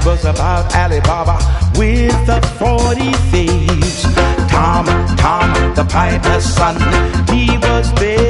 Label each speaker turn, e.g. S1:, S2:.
S1: was about Alibaba with the 40 thieves. Tom, the piper's son, he was big